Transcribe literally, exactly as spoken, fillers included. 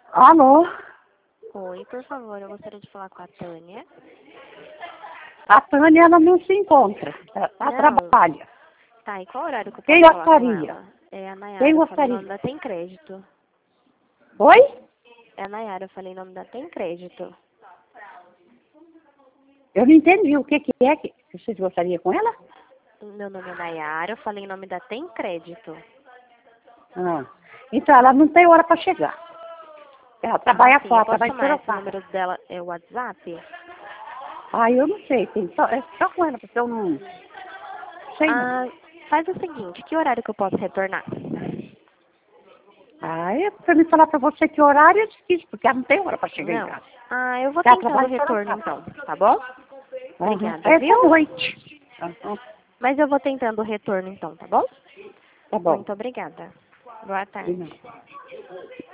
Alô? Oi, por favor, eu gostaria de falar com a Tânia. A Tânia, ela não se encontra. Ela, ela Não. trabalha. Tá, e qual horário que eu Quem posso falar com gostaria? ela? É a Quem Nayara, eu falei em gostaria? nome da Tem Crédito. Oi? É a Nayara, eu falei em nome da Tem Crédito. Eu não entendi. O que, que é que vocês gostariam com ela? Meu nome é Nayara, eu falei em nome da Tem Crédito. Ah. Então, ela não tem hora para chegar. Ela trabalha Ah, sim, eu fora, posso trabalha em tomar esse Sorocaba. número dela, é o WhatsApp? Ah, eu não sei. Tem só, é só com ela, porque eu não sei não. Ah, faz o seguinte, que horário que eu posso retornar? Ah, é para me falar para você que horário é difícil, porque ela não tem hora para chegar em Não. casa. Ah, eu vou Ela tentando o trabalha em retorno Sorocaba. então, tá bom? Uhum. Obrigada, Essa viu? noite. Uhum. Mas eu vou tentando o retorno então, tá bom? Tá bom. Muito obrigada. Boa De tarde. nada.